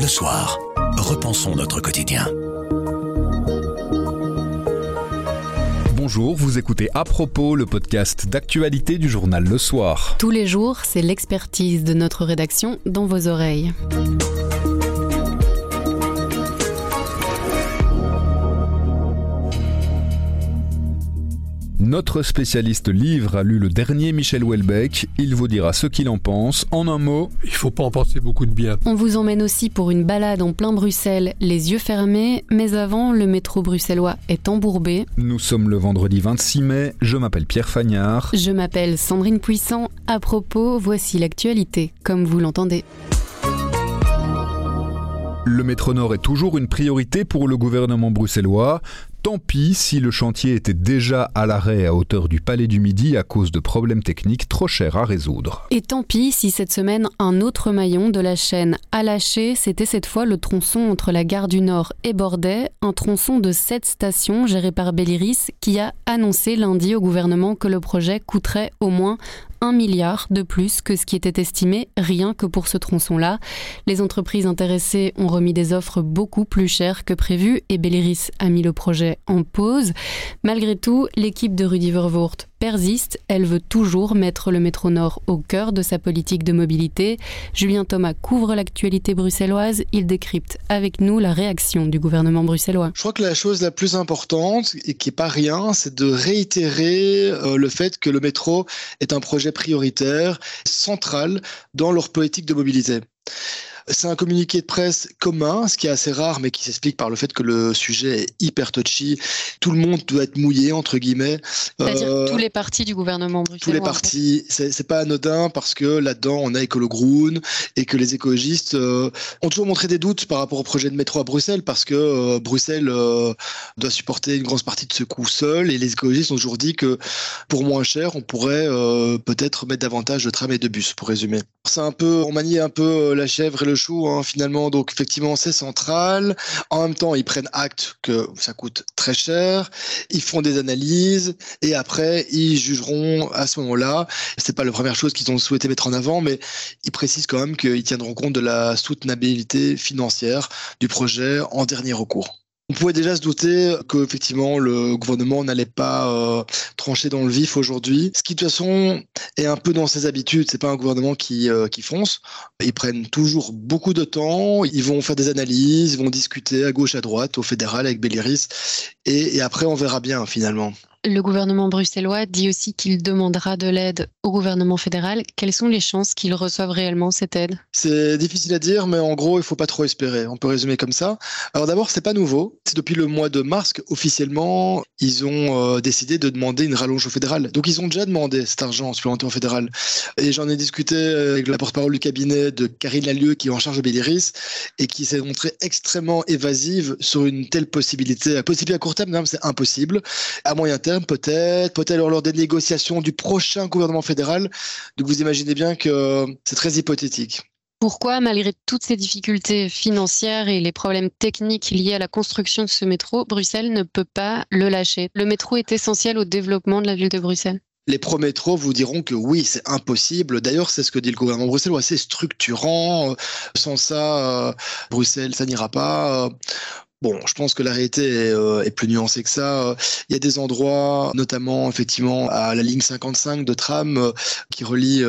soir, repensons notre quotidien. Bonjour, vous écoutez À propos, le podcast d'actualité du journal Le Soir. Tous les jours, c'est l'expertise de notre rédaction dans vos oreilles. Notre spécialiste livre a lu le dernier Michel Houellebecq. Il vous dira ce qu'il en pense. En un mot, il ne faut pas en penser beaucoup de bien. On vous emmène aussi pour une balade en plein Bruxelles, les yeux fermés, mais avant, le métro bruxellois est embourbé. Nous sommes le vendredi 26 mai. Je m'appelle Pierre Fagnard. Je m'appelle Sandrine Puissant. À propos, voici l'actualité, comme vous l'entendez. Le métro Nord est toujours une priorité pour le gouvernement bruxellois. Tant pis si le chantier était déjà à l'arrêt à hauteur du Palais du Midi à cause de problèmes techniques trop chers à résoudre. Et tant pis si cette semaine, un autre maillon de la chaîne a lâché, c'était cette fois le tronçon entre la gare du Nord et Bordeaux, un tronçon de 7 stations géré par Belliris qui a annoncé lundi au gouvernement que le projet coûterait au moins 1 milliard de plus que ce qui était estimé rien que pour ce tronçon-là. Les entreprises intéressées ont remis des offres beaucoup plus chères que prévu et Belliris a mis le projet en pause. Malgré tout, l'équipe de Rudy Vervoort persiste. Elle veut toujours mettre le métro Nord au cœur de sa politique de mobilité. Julien Thomas couvre l'actualité bruxelloise. Il décrypte avec nous la réaction du gouvernement bruxellois. Je crois que la chose la plus importante, et qui n'est pas rien, c'est de réitérer le fait que le métro est un projet prioritaire, central dans leur politique de mobilité. C'est un communiqué de presse commun, ce qui est assez rare, mais qui s'explique par le fait que le sujet est hyper touchy. Tout le monde doit être mouillé, entre guillemets. C'est-à-dire tous les partis du gouvernement bruxellois. Tous les partis. C'est pas anodin parce que là-dedans, on a Écolo-Groen et que les écologistes ont toujours montré des doutes par rapport au projet de métro à Bruxelles parce que Bruxelles doit supporter une grosse partie de ce coût seul et les écologistes ont toujours dit que pour moins cher, on pourrait peut-être mettre davantage de trams et de bus, pour résumer. C'est un peu, on manie un peu la chèvre et le chou, finalement. Donc effectivement, c'est central. En même temps, ils prennent acte que ça coûte très cher. Ils font des analyses et après, ils jugeront à ce moment-là. C'est pas la première chose qu'ils ont souhaité mettre en avant, mais ils précisent quand même qu'ils tiendront compte de la soutenabilité financière du projet en dernier recours. On pouvait déjà se douter qu'effectivement le gouvernement n'allait pas trancher dans le vif aujourd'hui. Ce qui de toute façon est un peu dans ses habitudes. C'est pas un gouvernement qui fonce. Ils prennent toujours beaucoup de temps. Ils vont faire des analyses, ils vont discuter à gauche, à droite, au fédéral avec Belliris. Et après, on verra bien finalement. Le gouvernement bruxellois dit aussi qu'il demandera de l'aide au gouvernement fédéral. Quelles sont les chances qu'il reçoive réellement cette aide ? C'est difficile à dire, mais en gros, il ne faut pas trop espérer. On peut résumer comme ça. Alors d'abord, c'est pas nouveau. C'est depuis le mois de mars qu'officiellement, ils ont décidé de demander une rallonge au fédéral. Donc ils ont déjà demandé cet argent supplémentaire au fédéral. Et j'en ai discuté avec la porte-parole du cabinet de Karine Lallieu, qui est en charge de Belliris, et qui s'est montrée extrêmement évasive sur une telle possibilité. La possibilité à court terme, non, c'est impossible. À moyen terme, peut-être lors des négociations du prochain gouvernement fédéral. Donc vous imaginez bien que c'est très hypothétique. Pourquoi, malgré toutes ces difficultés financières et les problèmes techniques liés à la construction de ce métro, Bruxelles ne peut pas le lâcher ? Le métro est essentiel au développement de la ville de Bruxelles. Les pro-métros vous diront que oui, c'est impossible. D'ailleurs, c'est ce que dit le gouvernement bruxellois. C'est structurant. Sans ça, Bruxelles, ça n'ira pas. Bon, je pense que la réalité est plus nuancée que ça. Il y a des endroits, notamment effectivement à la ligne 55 de tram qui relie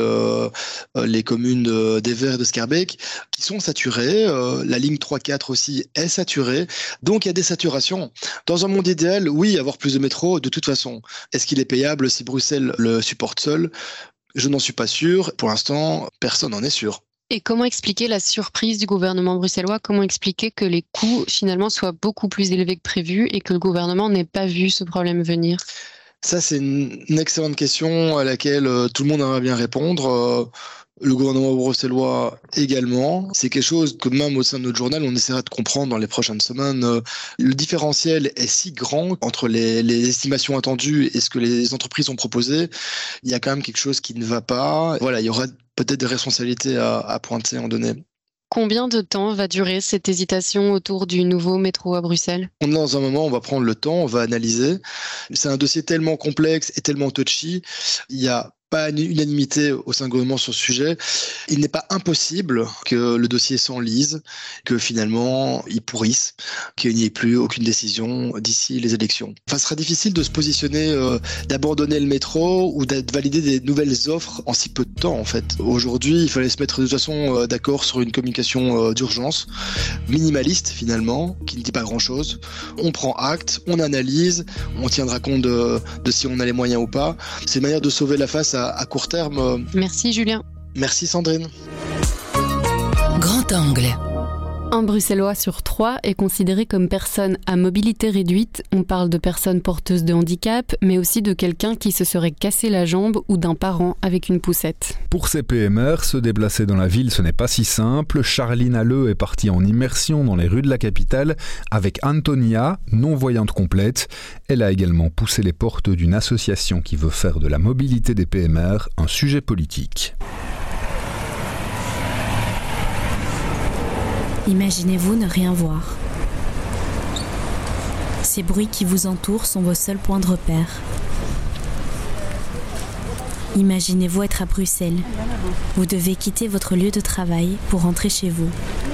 les communes d'Evere et de Schaerbeek, qui sont saturées. La ligne 3-4 aussi est saturée. Donc il y a des saturations. Dans un monde idéal, oui, avoir plus de métro, de toute façon. Est-ce qu'il est payable si Bruxelles le supporte seul ? Je n'en suis pas sûr. Pour l'instant, personne n'en est sûr. Et comment expliquer la surprise du gouvernement bruxellois ? Comment expliquer que les coûts finalement soient beaucoup plus élevés que prévu et que le gouvernement n'ait pas vu ce problème venir ? Ça, c'est une excellente question à laquelle tout le monde aimerait bien répondre. Le gouvernement bruxellois également. C'est quelque chose que même au sein de notre journal, on essaiera de comprendre dans les prochaines semaines. Le différentiel est si grand entre les estimations attendues et ce que les entreprises ont proposé. Il y a quand même quelque chose qui ne va pas. Voilà, il y aura peut-être des responsabilités à pointer en données. Combien de temps va durer cette hésitation autour du nouveau métro à Bruxelles ? Dans un moment, on va prendre le temps, on va analyser. C'est un dossier tellement complexe et tellement touchy. Il y a pas une unanimité au sein du gouvernement sur ce sujet. Il n'est pas impossible que le dossier s'enlise, que finalement il pourrisse, qu'il n'y ait plus aucune décision d'ici les élections. Enfin, ce sera difficile de se positionner, d'abandonner le métro ou de valider des nouvelles offres en si peu de temps en fait. Aujourd'hui, il fallait se mettre de toute façon d'accord sur une communication d'urgence, minimaliste finalement, qui ne dit pas grand-chose. On prend acte, on analyse, on tiendra compte de si on a les moyens ou pas. C'est une manière de sauver la face à court terme. Merci Julien. Merci Sandrine. Grand angle. Un Bruxellois sur 3 est considéré comme personne à mobilité réduite. On parle de personnes porteuses de handicap, mais aussi de quelqu'un qui se serait cassé la jambe ou d'un parent avec une poussette. Pour ces PMR, se déplacer dans la ville, ce n'est pas si simple. Charline Halleux est partie en immersion dans les rues de la capitale avec Antonia, non-voyante complète. Elle a également poussé les portes d'une association qui veut faire de la mobilité des PMR un sujet politique. Imaginez-vous ne rien voir. Ces bruits qui vous entourent sont vos seuls points de repère. Imaginez-vous être à Bruxelles. Vous devez quitter votre lieu de travail pour rentrer chez vous.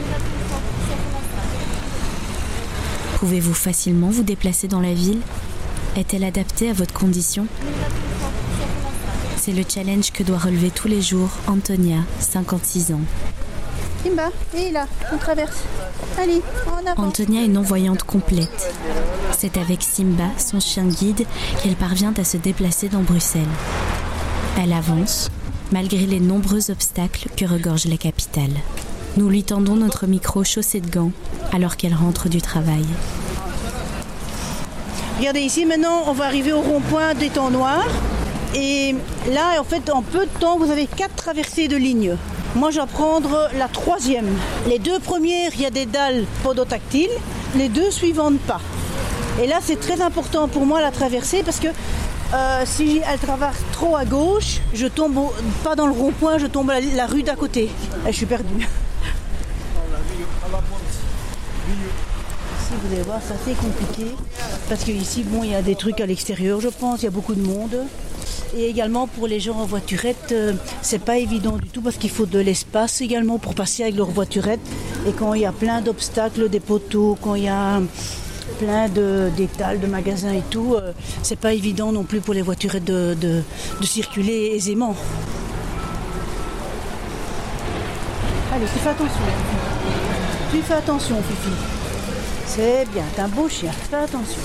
Pouvez-vous facilement vous déplacer dans la ville ? Est-elle adaptée à votre condition ? C'est le challenge que doit relever tous les jours Antonia, 56 ans. Simba, et là, on traverse. Allez, on avance. Antonia est non-voyante complète. C'est avec Simba, son chien guide, qu'elle parvient à se déplacer dans Bruxelles. Elle avance, malgré les nombreux obstacles que regorge la capitale. Nous lui tendons notre micro chaussé de gants, alors qu'elle rentre du travail. Regardez ici, maintenant, on va arriver au rond-point des temps noirs. Et là, en fait, en peu de temps, vous avez 4 traversées de lignes. Moi, je vais prendre la 3e. Les 2 premières, il y a des dalles podotactiles. Les 2 suivantes, pas. Et là, c'est très important pour moi, la traversée, parce que si elle traverse trop à gauche, je tombe pas dans le rond-point, je tombe la rue d'à côté. Et je suis perdue. Ici, vous allez voir, c'est assez compliqué. Parce qu'ici, bon, il y a des trucs à l'extérieur, je pense. Il y a beaucoup de monde. Et également pour les gens en voiturette, c'est pas évident du tout parce qu'il faut de l'espace également pour passer avec leur voiturette. Et quand il y a plein d'obstacles, des poteaux, quand il y a plein d'étals, de magasins et tout, c'est pas évident non plus pour les voiturettes de circuler aisément. Allez, tu fais attention. Tu fais attention, Fifi. C'est bien, t'es un beau chien, fais attention.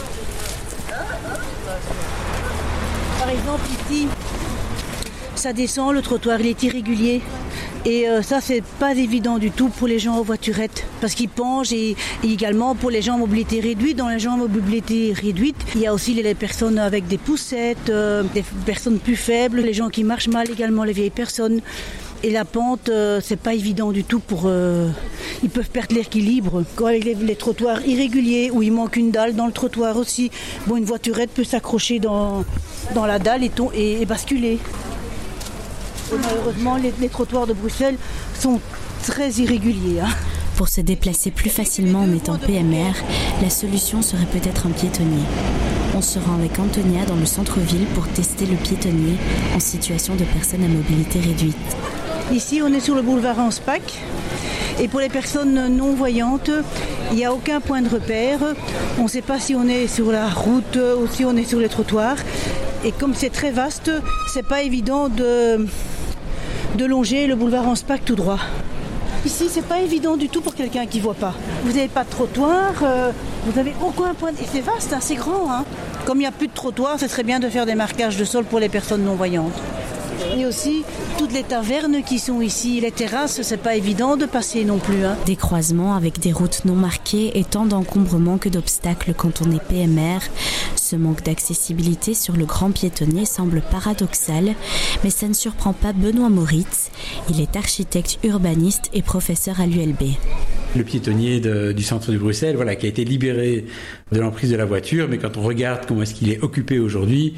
Par exemple, ici, ça descend, le trottoir il est irrégulier. Et ça, c'est pas évident du tout pour les gens en voiturette. Parce qu'ils penchent et également pour les gens en mobilité réduite. Dans les gens en mobilité réduite, il y a aussi les personnes avec des poussettes, des personnes plus faibles, les gens qui marchent mal également, les vieilles personnes. Et la pente, c'est pas évident du tout pour... ils peuvent perdre l'équilibre. Quand avec les trottoirs irréguliers, où il manque une dalle dans le trottoir aussi, bon, une voiturette peut s'accrocher dans la dalle et basculer. Et malheureusement, les trottoirs de Bruxelles sont très irréguliers. Pour se déplacer plus facilement en étant PMR, la solution serait peut-être un piétonnier. On se rend avec Antonia dans le centre-ville pour tester le piétonnier en situation de personnes à mobilité réduite. Ici, on est sur le boulevard Anspach. Et pour les personnes non-voyantes, il n'y a aucun point de repère. On ne sait pas si on est sur la route ou si on est sur les trottoirs. Et comme c'est très vaste, c'est pas évident de longer le boulevard Anspach tout droit. Ici, c'est pas évident du tout pour quelqu'un qui ne voit pas. Vous n'avez pas de trottoir, vous n'avez aucun point. Et c'est vaste, c'est grand. Comme il n'y a plus de trottoir, ce serait bien de faire des marquages de sol pour les personnes non-voyantes. Et aussi, toutes les tavernes qui sont ici, les terrasses, c'est pas évident de passer non plus. Des croisements avec des routes non marquées et tant d'encombrements que d'obstacles quand on est PMR. Ce manque d'accessibilité sur le grand piétonnier semble paradoxal, mais ça ne surprend pas Benoît Moritz. Il est architecte urbaniste et professeur à l'ULB. Le piétonnier du centre de Bruxelles, qui a été libéré de l'emprise de la voiture, mais quand on regarde comment est-ce qu'il est occupé aujourd'hui,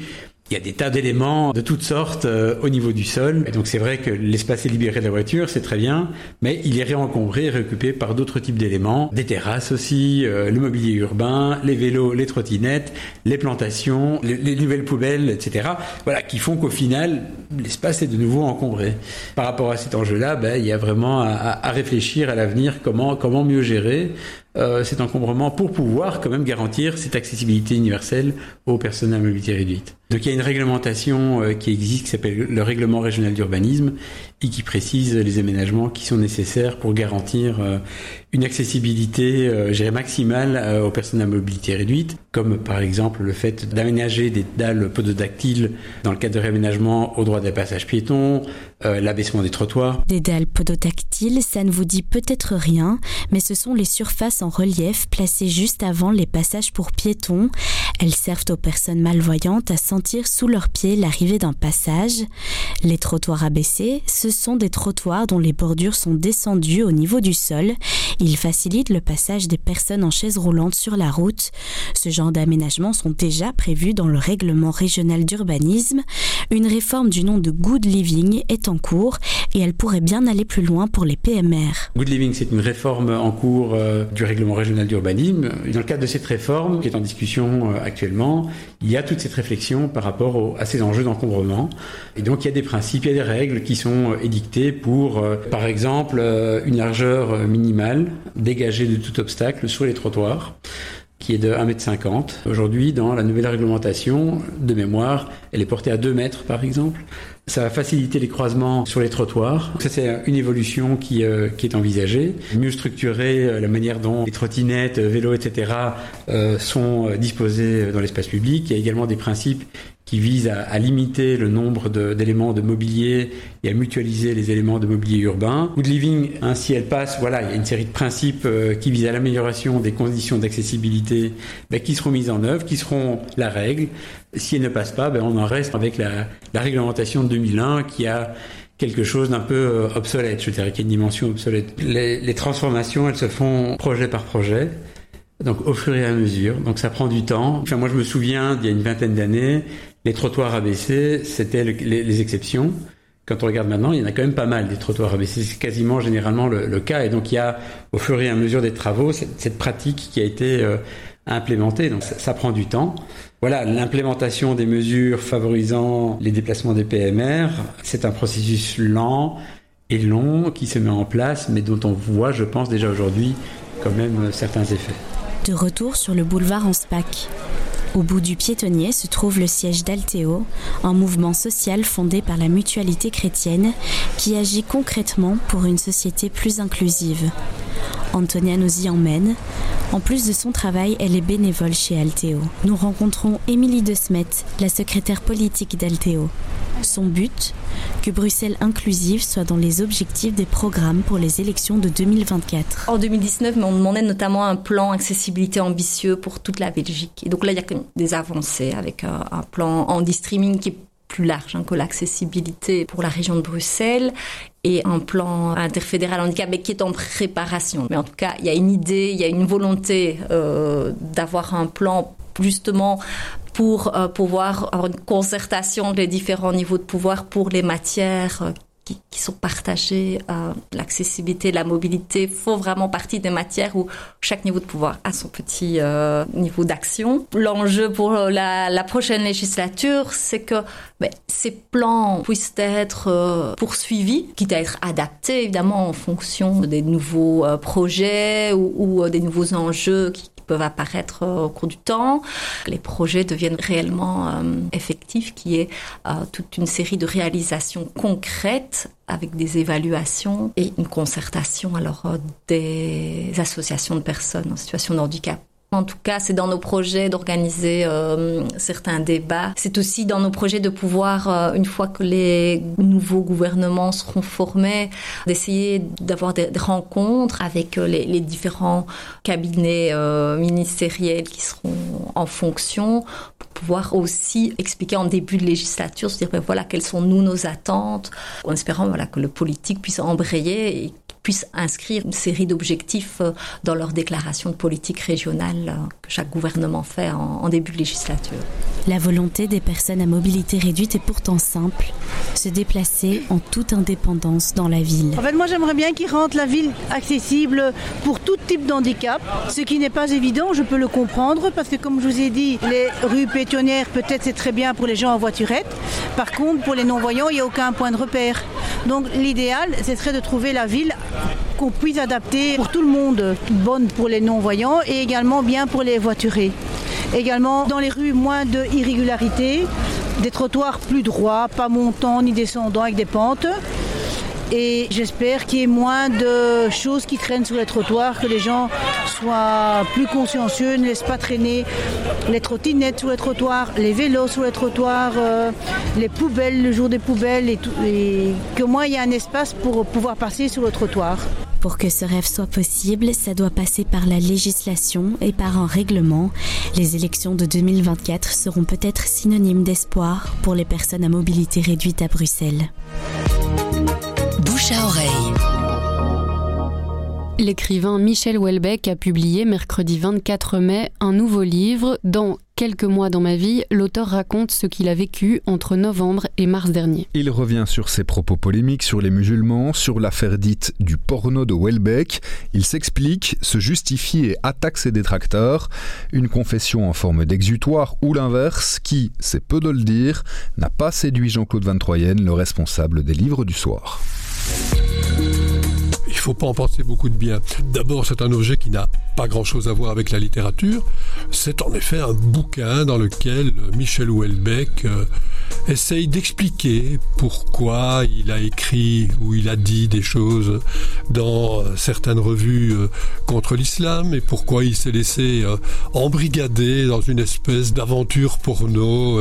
Il y a des tas d'éléments de toutes sortes au niveau du sol. Et donc c'est vrai que l'espace est libéré de la voiture, c'est très bien, mais il est réencombré, réoccupé par d'autres types d'éléments. Des terrasses aussi, le mobilier urbain, les vélos, les trottinettes, les plantations, les nouvelles poubelles, etc. Voilà, qui font qu'au final, l'espace est de nouveau encombré. Par rapport à cet enjeu-là, il y a vraiment à réfléchir à l'avenir, comment mieux gérer cet encombrement pour pouvoir quand même garantir cette accessibilité universelle aux personnes à mobilité réduite. Donc il y a une réglementation qui existe qui s'appelle le règlement régional d'urbanisme et qui précise les aménagements qui sont nécessaires pour garantir une accessibilité maximale aux personnes à mobilité réduite, comme par exemple le fait d'aménager des dalles pododactyles dans le cadre de réaménagement au droit des passages piétons, l'abaissement des trottoirs. Des dalles pododactyles, ça ne vous dit peut-être rien, mais ce sont les surfaces en relief placées juste avant les passages pour piétons. Elles servent aux personnes malvoyantes à sentir sous leurs pieds l'arrivée d'un passage. Les trottoirs abaissés, ce sont des trottoirs dont les bordures sont descendues au niveau du sol. Ils facilitent le passage des personnes en chaise roulante sur la route. Ce genre d'aménagements sont déjà prévus dans le règlement régional d'urbanisme. Une réforme du nom de Good Living est en cours et elle pourrait bien aller plus loin pour les PMR. Good Living, c'est une réforme en cours du règlement régional d'urbanisme. Dans le cadre de cette réforme, qui est en discussion actuellement, il y a toute cette réflexion par rapport à ces enjeux d'encombrement. Et donc, il y a des principes, il y a des règles qui sont édictées pour, par exemple, une largeur minimale dégagée de tout obstacle sur les trottoirs, qui est de 1,50 m. Aujourd'hui, dans la nouvelle réglementation, de mémoire, elle est portée à 2 mètres, par exemple. Ça va faciliter les croisements sur les trottoirs. Ça, c'est une évolution qui est envisagée. Mieux structurer la manière dont les trottinettes, vélos, etc. sont disposés dans l'espace public. Il y a également des principes qui visent à limiter le nombre d'éléments de mobilier et à mutualiser les éléments de mobilier urbain. Good Living, ainsi elle passe, il y a une série de principes qui visent à l'amélioration des conditions d'accessibilité qui seront mises en œuvre, qui seront la règle. Si elle ne passe pas, on en reste avec la réglementation de 2001 qui a quelque chose d'un peu obsolète, je dirais, qui a une dimension obsolète. Les transformations, elles se font projet par projet. Donc au fur et à mesure, donc ça prend du temps. Moi je me souviens d'il y a une vingtaine d'années, les trottoirs abaissés, c'était les exceptions. Quand on regarde maintenant, il y en a quand même pas mal des trottoirs abaissés, c'est quasiment généralement le cas. Et donc il y a au fur et à mesure des travaux cette pratique qui a été implémentée. Donc ça prend du temps. Voilà, l'implémentation des mesures favorisant les déplacements des PMR, c'est un processus lent et long qui se met en place, mais dont on voit, je pense déjà aujourd'hui, quand même certains effets. De retour sur le boulevard Anspach. Au bout du piétonnier se trouve le siège d'Altéo, un mouvement social fondé par la Mutualité chrétienne qui agit concrètement pour une société plus inclusive. Antonia nous y emmène. En plus de son travail, elle est bénévole chez Altéo. Nous rencontrons Émilie De Smet, la secrétaire politique d'Altéo. Son but, que Bruxelles inclusive soit dans les objectifs des programmes pour les élections de 2024. En 2019, on demandait notamment un plan accessibilité ambitieux pour toute la Belgique. Et donc là, il y a quand même des avancées avec un plan handi-streaming qui est plus large que l'accessibilité pour la région de Bruxelles et un plan interfédéral handicap qui est en préparation. Mais en tout cas, il y a une idée, il y a une volonté d'avoir un plan justement pour pouvoir avoir une concertation des différents niveaux de pouvoir pour les matières qui sont partagées. L'accessibilité, la mobilité font vraiment partie des matières où chaque niveau de pouvoir a son petit niveau d'action. L'enjeu pour la prochaine législature, c'est que ces plans puissent être poursuivis, quitte à être adaptés évidemment en fonction des nouveaux projets ou des nouveaux enjeux qui peuvent apparaître au cours du temps. Les projets deviennent réellement effectifs, qui est toute une série de réalisations concrètes avec des évaluations et une concertation des associations de personnes en situation de handicap. En tout cas, c'est dans nos projets d'organiser certains débats. C'est aussi dans nos projets de pouvoir, une fois que les nouveaux gouvernements seront formés, d'essayer d'avoir des rencontres avec les différents cabinets ministériels qui seront en fonction, pour pouvoir aussi expliquer en début de législature, se dire voilà quelles sont nos attentes, en espérant que le politique puisse embrayer et puissent inscrire une série d'objectifs dans leur déclaration de politique régionale que chaque gouvernement fait en début de législature. La volonté des personnes à mobilité réduite est pourtant simple, se déplacer en toute indépendance dans la ville. En fait, moi j'aimerais bien qu'ils rendent la ville accessible pour tout type d'handicap, ce qui n'est pas évident, je peux le comprendre, parce que comme je vous ai dit, les rues piétonnières, peut-être c'est très bien pour les gens en voiturette, par contre pour les non-voyants, il n'y a aucun point de repère. Donc l'idéal, ce serait de trouver la ville qu'on puisse adapter pour tout le monde, bonne pour les non-voyants et également bien pour les voiturés. Également, dans les rues, moins d'irrégularités, des trottoirs plus droits, pas montants ni descendants avec des pentes. Et j'espère qu'il y ait moins de choses qui traînent sur les trottoirs, que les gens soient plus consciencieux, ne laissent pas traîner les trottinettes sur les trottoirs, les vélos sur les trottoirs, les poubelles le jour des poubelles, et qu'au moins il y ait un espace pour pouvoir passer sur le trottoir. Pour que ce rêve soit possible, ça doit passer par la législation et par un règlement. Les élections de 2024 seront peut-être synonymes d'espoir pour les personnes à mobilité réduite à Bruxelles. Bouche à oreille. L'écrivain Michel Houellebecq a publié mercredi 24 mai un nouveau livre. Dans Quelques mois dans ma vie, l'auteur raconte ce qu'il a vécu entre novembre et mars dernier. Il revient sur ses propos polémiques sur les musulmans, sur l'affaire dite du porno de Houellebecq. Il s'explique, se justifie et attaque ses détracteurs. Une confession en forme d'exutoire ou l'inverse qui, c'est peu de le dire, n'a pas séduit Jean-Claude Van Troyen, le responsable des livres du soir. Il ne faut pas en penser beaucoup de bien. D'abord, c'est un objet qui n'a pas grand-chose à voir avec la littérature. C'est en effet un bouquin dans lequel Michel Houellebecq essaye d'expliquer pourquoi il a écrit ou il a dit des choses dans certaines revues contre l'islam et pourquoi il s'est laissé embrigader dans une espèce d'aventure porno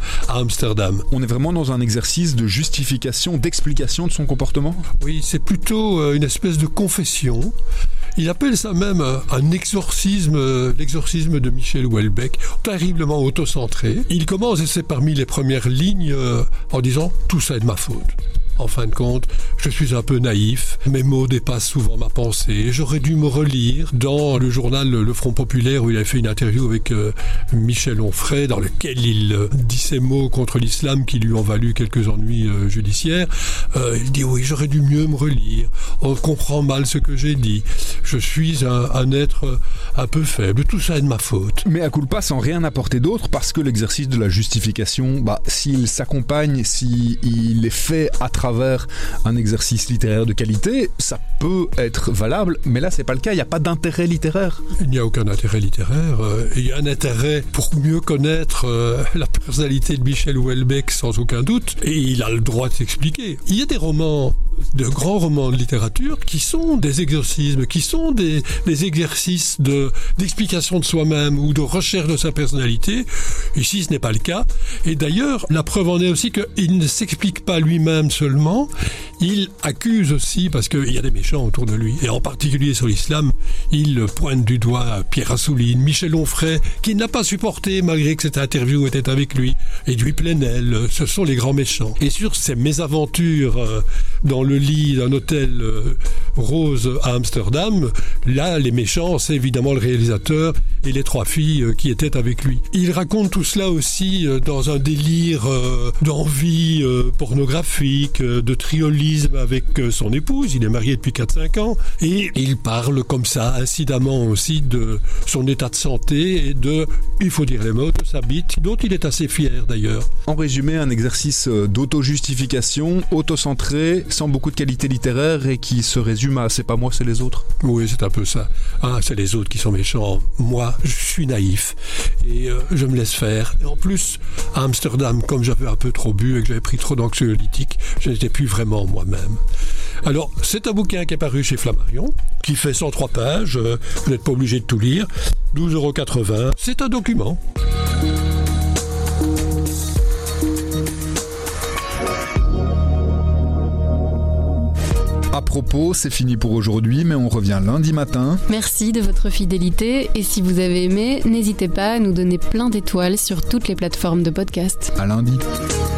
à Amsterdam. On est vraiment dans un exercice de justification, d'explication de son comportement ? Oui, c'est plutôt une espèce de confession. Il appelle ça même un exorcisme, l'exorcisme de Michel Houellebecq, terriblement autocentré. Il commence, et c'est parmi les premières lignes, en disant « tout ça est de ma faute ». En fin de compte, je suis un peu naïf, mes mots dépassent souvent ma pensée, j'aurais dû me relire dans le journal Le Front Populaire où il avait fait une interview avec Michel Onfray dans lequel il dit ces mots contre l'islam qui lui ont valu quelques ennuis judiciaires. Il dit oui, j'aurais dû mieux me relire, on comprend mal ce que j'ai dit, je suis un être un peu faible, tout ça est de ma faute. Mais à culpa sans rien apporter d'autre parce que l'exercice de la justification, s'il s'accompagne, s'il est fait à travers un exercice littéraire de qualité, ça peut être valable, mais là c'est pas le cas, il n'y a pas d'intérêt littéraire. Il n'y a aucun intérêt littéraire, il y a un intérêt pour mieux connaître la personnalité de Michel Houellebecq sans aucun doute, et il a le droit de s'expliquer. Il y a des romans, de grands romans de littérature qui sont des exorcismes, qui sont des exercices d'explication de soi-même ou de recherche de sa personnalité. Ici ce n'est pas le cas, et d'ailleurs la preuve en est aussi qu'il ne s'explique pas lui-même seulement, il accuse aussi, parce qu'il y a des méchants autour de lui, et en particulier sur l'islam, il pointe du doigt Pierre Assouline, Michel Onfray, qui n'a pas supporté, malgré que cette interview était avec lui, Edoui Plenel, ce sont les grands méchants. Et sur ces mésaventures dans le lit d'un hôtel rose à Amsterdam, là, les méchants, c'est évidemment le réalisateur et les trois filles qui étaient avec lui. Il raconte tout cela aussi dans un délire d'envie pornographique, de triolisme avec son épouse, il est marié depuis 4-5 ans, et il parle comme ça, incidemment aussi, de son état de santé et de, il faut dire les mots, de sa bite, dont il est assez fier d'ailleurs. En résumé, un exercice d'auto-justification, auto-centré, sans beaucoup de qualité littéraire et qui se résume à « c'est pas moi, c'est les autres ». Oui, c'est un peu ça. Ah, c'est les autres qui sont méchants. Moi, je suis naïf et je me laisse faire. Et en plus, à Amsterdam, comme j'avais un peu trop bu et que j'avais pris trop d'anxiolytiques, je n'étais plus vraiment moi-même. Alors, c'est un bouquin qui est paru chez Flammarion, qui fait 103 pages, vous n'êtes pas obligé de tout lire, 12,80 €, c'est un document. À propos, c'est fini pour aujourd'hui, mais on revient lundi matin. Merci de votre fidélité et si vous avez aimé, n'hésitez pas à nous donner plein d'étoiles sur toutes les plateformes de podcast. À lundi.